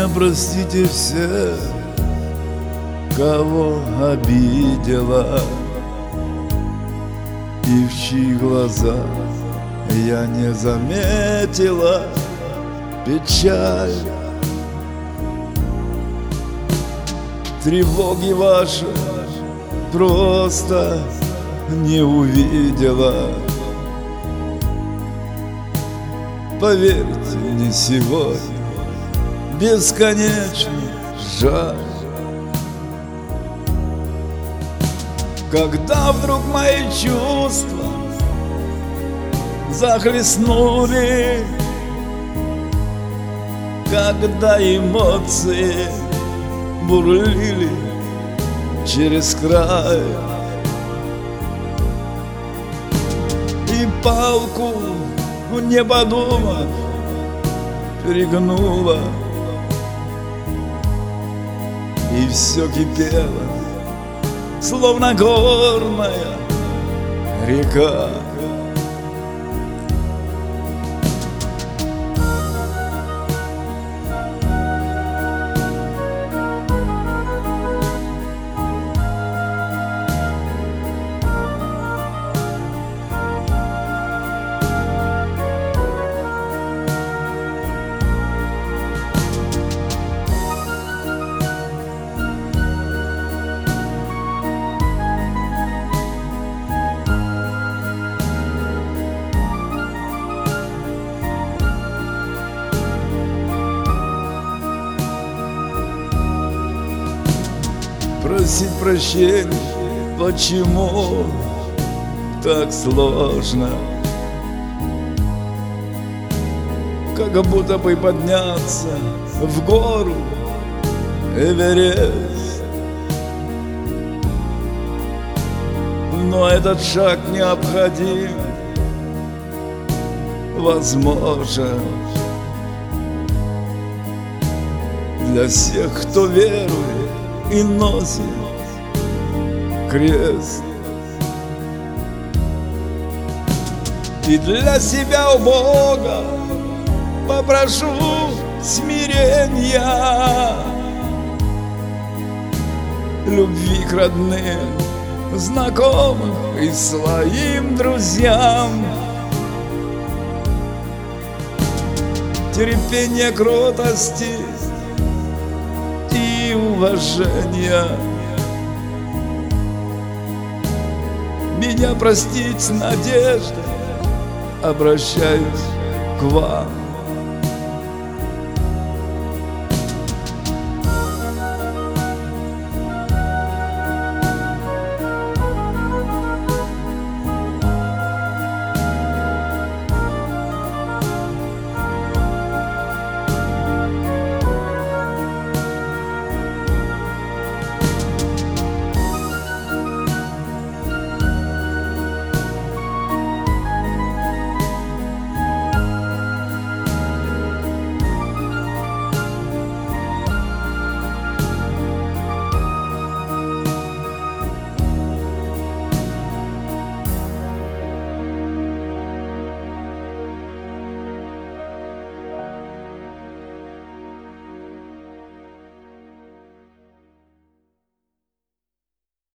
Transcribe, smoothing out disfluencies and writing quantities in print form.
меня простите все, кого обидела, и в чьи глаза я не заметила печаль. Тревоги ваши просто не увидела. Поверьте, не сегодня бесконечно жаль. Когда вдруг мои чувства захлестнули, когда эмоции бурлили через край, и палку, не подумав, перегнула, и все кипело, словно горная река. Просить прощения, почему так сложно? Как будто бы подняться в гору Эверест. Но этот шаг необходим, возможен для всех, кто верует и носит крест. И для себя у Бога попрошу смирения, любви к родным, знакомым и своим друзьям, терпения, кротости и уважения. Меня простить с надеждой обращаюсь к вам.